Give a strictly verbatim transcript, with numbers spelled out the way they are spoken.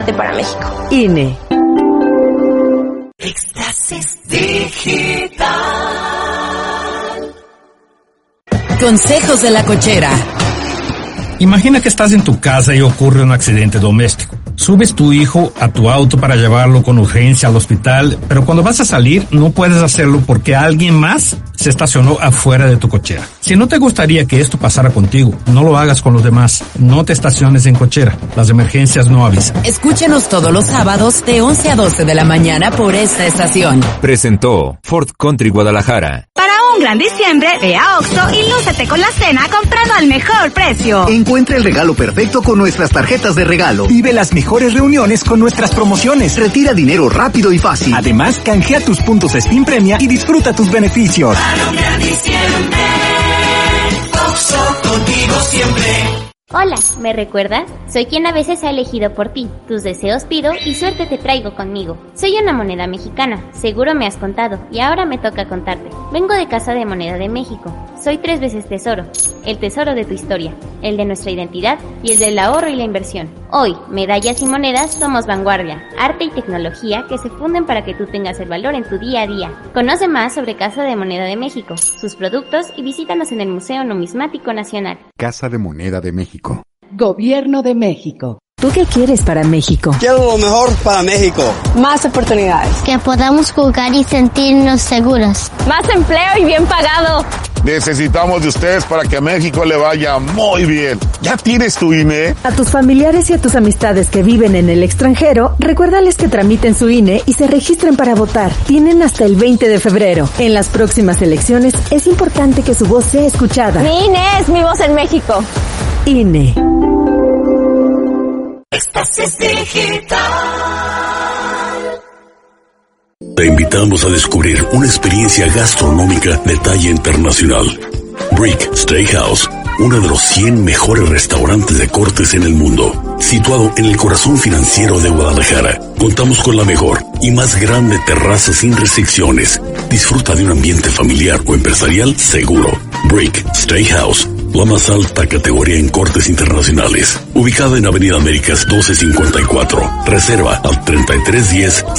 Para México. I N E. Éxtasis Digital. Consejos de la cochera. Imagina que estás en tu casa y ocurre un accidente doméstico. Subes tu hijo a tu auto para llevarlo con urgencia al hospital, pero cuando vas a salir no puedes hacerlo porque alguien más se estacionó afuera de tu cochera. Si no te gustaría que esto pasara contigo, no lo hagas con los demás. No te estaciones en cochera. Las emergencias no avisan. Escúchenos todos los sábados de once a doce de la mañana por esta estación. Presentó Ford Country Guadalajara. Para un gran diciembre, ve a Oxxo y lúcete con la cena comprando al mejor precio. Encuentra el regalo perfecto con nuestras tarjetas de regalo. Vive las mejores reuniones con nuestras promociones. Retira dinero rápido y fácil. Además, canjea tus puntos Spin Premia y disfruta tus beneficios. Para un gran diciembre, Oxxo, contigo siempre. Hola, ¿me recuerdas? Soy quien a veces ha elegido por ti. Tus deseos pido y suerte te traigo conmigo. Soy una moneda mexicana, seguro me has contado, y ahora me toca contarte. Vengo de Casa de Moneda de México. Soy tres veces tesoro. El tesoro de tu historia, el de nuestra identidad y el del ahorro y la inversión. Hoy, medallas y monedas somos vanguardia, arte y tecnología que se funden para que tú tengas el valor en tu día a día. Conoce más sobre Casa de Moneda de México, sus productos y visítanos en el Museo Numismático Nacional. Casa de Moneda de México. Gobierno de México. ¿Tú qué quieres para México? Quiero lo mejor para México. Más oportunidades. Que podamos jugar y sentirnos seguros. Más empleo y bien pagado. Necesitamos de ustedes para que a México le vaya muy bien. ¿Ya tienes tu I N E? A tus familiares y a tus amistades que viven en el extranjero, recuérdales que tramiten su I N E y se registren para votar. Tienen hasta el veinte de febrero. En las próximas elecciones es importante que su voz sea escuchada. Mi I N E es mi voz en México. I N E. Éxtasis Digital. Te invitamos a descubrir una experiencia gastronómica de talla internacional. Brick Steakhouse, uno de los cien mejores restaurantes de cortes en el mundo. Situado en el corazón financiero de Guadalajara, contamos con la mejor y más grande terraza sin restricciones. Disfruta de un ambiente familiar o empresarial seguro. Brick Steakhouse, la más alta categoría en cortes internacionales. Ubicada en Avenida Américas doce cincuenta y cuatro. Reserva al treinta y tres diez,